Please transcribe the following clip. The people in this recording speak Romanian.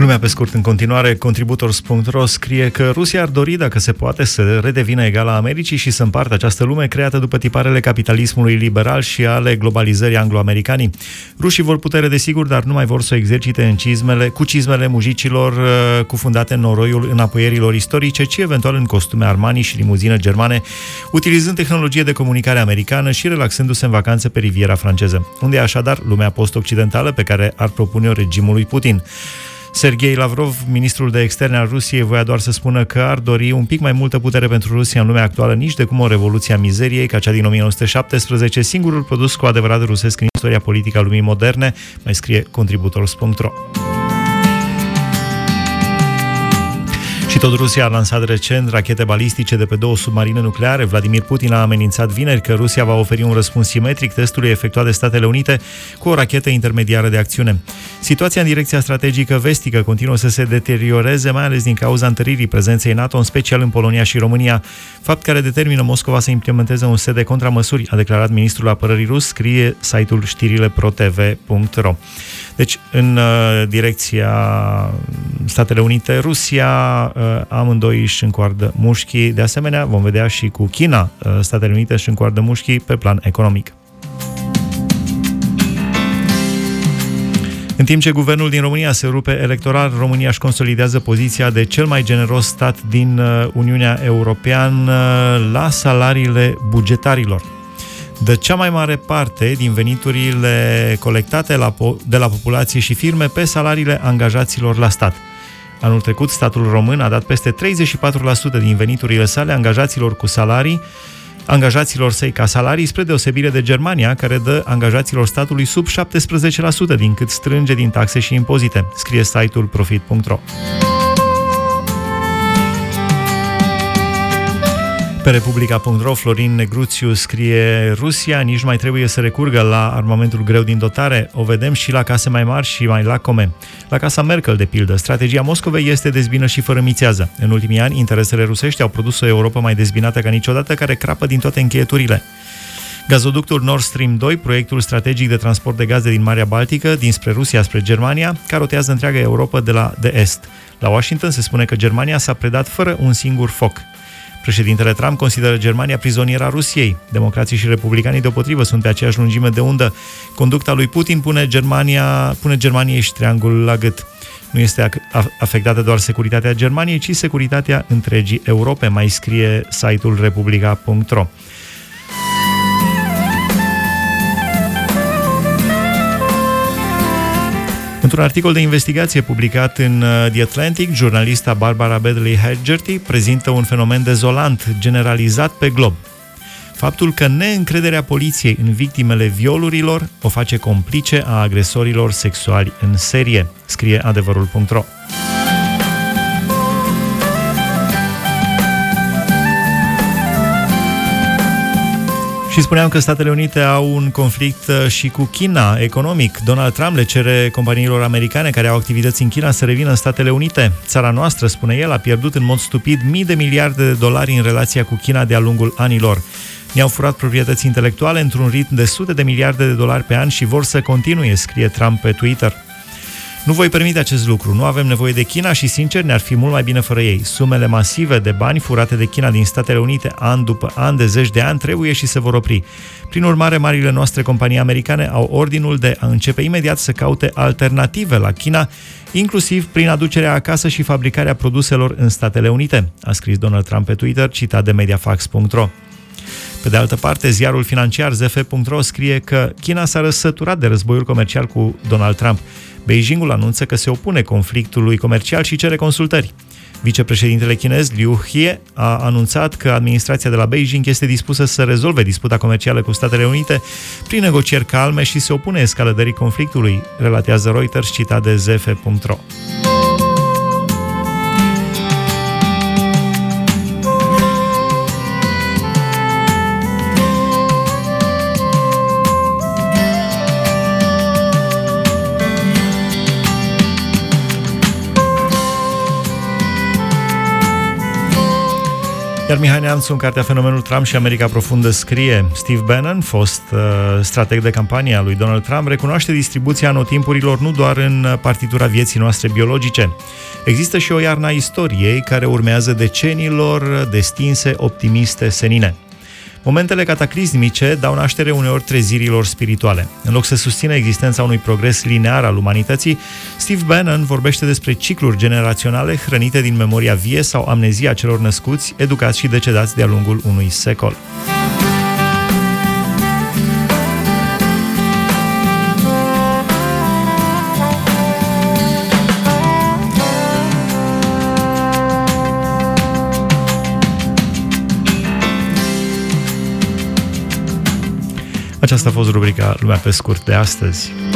Lumea pe scurt în continuare, Contributors.ro scrie că Rusia ar dori, dacă se poate, să redevină egală Americii și să împartă această lume creată după tiparele capitalismului liberal și ale globalizării anglo-americanii. Rușii vor putere, desigur, dar nu mai vor să o exercite cu cizmele mujicilor cufundate în noroiul înapoierilor istorice, ci eventual în costume Armani și limuzine germane, utilizând tehnologie de comunicare americană și relaxându-se în vacanțe pe riviera franceză. Unde e așadar lumea post-occidentală pe care ar propune-o regimului Putin? Sergei Lavrov, ministrul de externe al Rusiei, voia doar să spună că ar dori un pic mai multă putere pentru Rusia în lumea actuală, nici de cum o revoluție a mizeriei, ca cea din 1917, singurul produs cu adevărat rusesc în istoria politică a lumii moderne, mai scrie Contributors.ro. Și tot Rusia a lansat recent rachete balistice de pe 2 submarine nucleare. Vladimir Putin a amenințat vineri că Rusia va oferi un răspuns simetric testului efectuat de Statele Unite cu o rachetă intermediară de acțiune. Situația în direcția strategică vestică continuă să se deterioreze, mai ales din cauza întăririi prezenței NATO, în special în Polonia și România, fapt care determină Moscova să implementeze un set de contramăsuri, a declarat ministrul apărării rus, scrie site-ul știrileprotv.ro. Deci, în direcția Statele Unite, Rusia, amândoi își încoardă mușchii. De asemenea, vom vedea și cu China, Statele Unite își încoardă mușchii pe plan economic. În timp ce guvernul din România se rupe electoral, România își consolidează poziția de cel mai generos stat din Uniunea Europeană la salariile bugetarilor. Dă cea mai mare parte din veniturile colectate de la populație și firme pe salariile angajaților la stat. Anul trecut, statul român a dat peste 34% din veniturile sale angajaților săi ca salarii, spre deosebire de Germania, care dă angajaților statului sub 17% din cât strânge din taxe și impozite, scrie site-ul profit.ro. Pe Republica.ro, Florin Negruțiu scrie: Rusia nici nu mai trebuie să recurgă la armamentul greu din dotare, o vedem și la case mai mari și mai lacome. La casa Merkel, de pildă, strategia Moscovei este dezbină și fărâmițează. În ultimii ani, interesele rusești au produs o Europa mai dezbinată ca niciodată, care crapă din toate încheieturile. Gazoductul Nord Stream 2, proiectul strategic de transport de gaze din Marea Baltică, dinspre Rusia spre Germania, carotează întreaga Europa de est. La Washington se spune că Germania s-a predat fără un singur foc. Președintele Trump consideră Germania prizoniera Rusiei. Democrații și republicanii deopotrivă sunt pe aceeași lungime de undă. Conducta lui Putin pune Germaniei și triangul la gât. Nu este afectată doar securitatea Germaniei, ci securitatea întregii Europe, mai scrie site-ul Republica.ro. Într-un articol de investigație publicat în The Atlantic, jurnalista Barbara Baddeley Haggerty prezintă un fenomen dezolant, generalizat pe glob. Faptul că neîncrederea poliției în victimele violurilor o face complice a agresorilor sexuali în serie, scrie adevărul.ro. Și spuneam că Statele Unite au un conflict și cu China economic. Donald Trump le cere companiilor americane care au activități în China să revină în Statele Unite. Țara noastră, spune el, a pierdut în mod stupid mii de miliarde de dolari în relația cu China de-a lungul anilor. Ne-au furat proprietăți intelectuale într-un ritm de sute de miliarde de dolari pe an și vor să continue, scrie Trump pe Twitter. Nu voi permite acest lucru, nu avem nevoie de China și, sincer, ne-ar fi mult mai bine fără ei. Sumele masive de bani furate de China din Statele Unite, an după an, de zeci de ani, trebuie și se vor opri. Prin urmare, marile noastre companii americane au ordinul de a începe imediat să caute alternative la China, inclusiv prin aducerea acasă și fabricarea produselor în Statele Unite, a scris Donald Trump pe Twitter, citat de Mediafax.ro. Pe de altă parte, ziarul financiar ZF.ro scrie că China s-a răsăturat de războiul comercial cu Donald Trump. Beijingul anunță că se opune conflictului comercial și cere consultări. Vicepreședintele chinez Liu He a anunțat că administrația de la Beijing este dispusă să rezolve disputa comercială cu Statele Unite prin negocieri calme și se opune escaladării conflictului, relatează Reuters, citat de ZF.ro. Iar Iar Mihai Neamțu, în cartea Fenomenul Trump și America Profundă, scrie: Steve Bannon, fost strateg de campanie a lui Donald Trump, recunoaște distribuția anotimpurilor nu doar în partitura vieții noastre biologice. Există și o iarnă a istoriei care urmează deceniilor destinse, optimiste, senine. Momentele cataclismice dau naștere uneori trezirilor spirituale. În loc să susțină existența unui progres linear al umanității, Steve Bannon vorbește despre cicluri generaționale hrănite din memoria vie sau amnezia celor născuți, educați și decedați de-a lungul unui secol. Aceasta a fost rubrica Lumea pe scurt de astăzi.